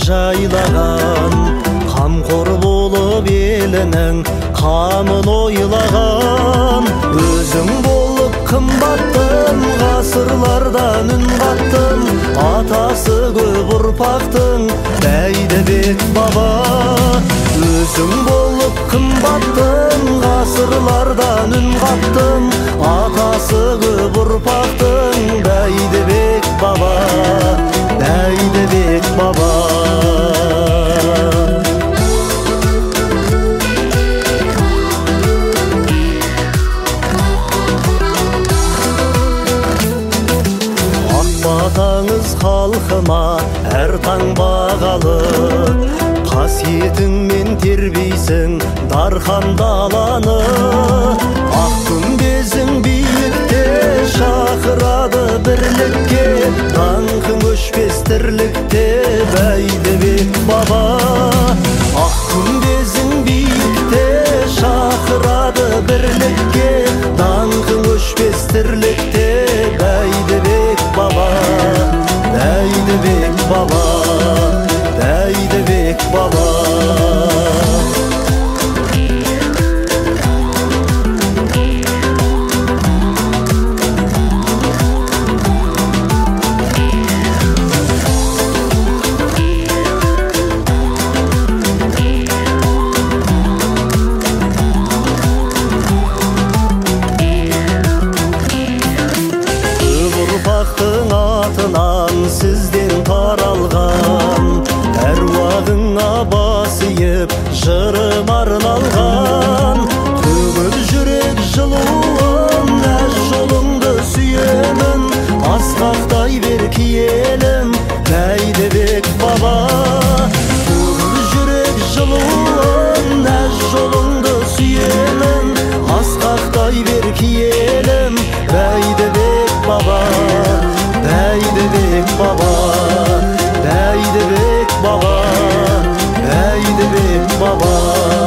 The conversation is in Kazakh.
жайлаған, қамқор болып елінің қамын ойлаған. Өзің болып қымбаттым, ғасырлардан үн қаттым, атасы көп ұрпақтың Бәйдібек баба. Өзің болып қымбаттым, ғасырлардан үн қаттым, атасы көп ұрпақтың Бәйдібек баба, Бәйдібек баба. Атаңыз халқыма әр таң бағалы, қасиетіңмен тербейсің дархан даланы. Ақ күмбезің биікте шақырады бірлікке, даңқың өшпес тірлікте Бәйдібек баба. Ақ күмбезің биікте шақырады бірлікке, даңқың өшпес тірлікте Бәйдібек баба, Бәйдібек баба, Бәйдібек баба. Ұрпақтың атынан сізден таралған, әруағыңа бас иіп жырым арналған. Төгіп жүрек жылуын, әз жолыңды сүйемін, асқақтай бер киелім Бәйдібек баба. Төгіп жүрек жылуын, әз жолыңды сүйемін, асқақтай бер киелім Бәйдібек баба, Бәйдібек баба, Бәйдібек баба, Бәйдібек баба.